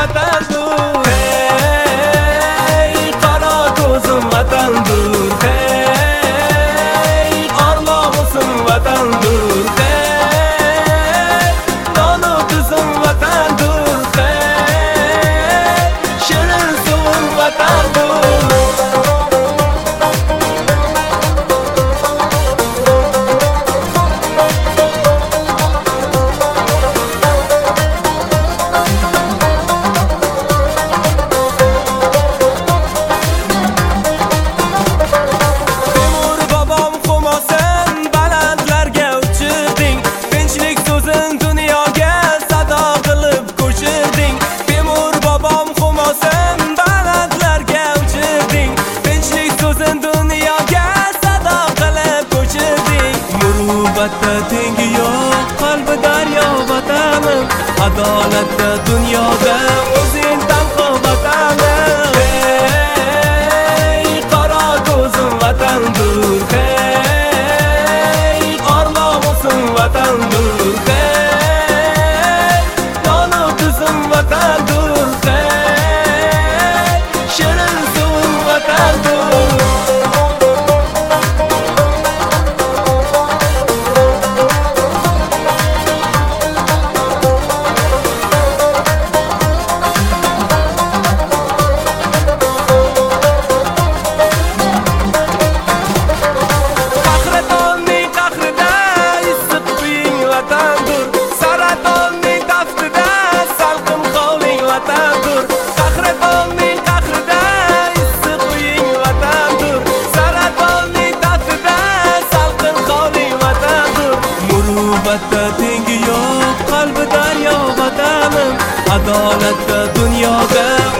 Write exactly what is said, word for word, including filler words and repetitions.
vatandur. Hey, qora ko'zim vatandur. Hey, arloqsim vatandur. Hey, nonu tuzim vatandur. Hey, shirin suvim vatandur. Muruvvatda tengi yo'q, qalbi daryo vatanim. Adolatda dunyoda o'zing tanho vatanim. Hey, qora ko'zim vatandur. Hey, arloqsim vatandur. Hey, nonu tuzim vatandur. Hey, shirin suvim vatandur. Muruvvatda tengi yo'q, qalbi daryo vatanim. Adolatda dunyoda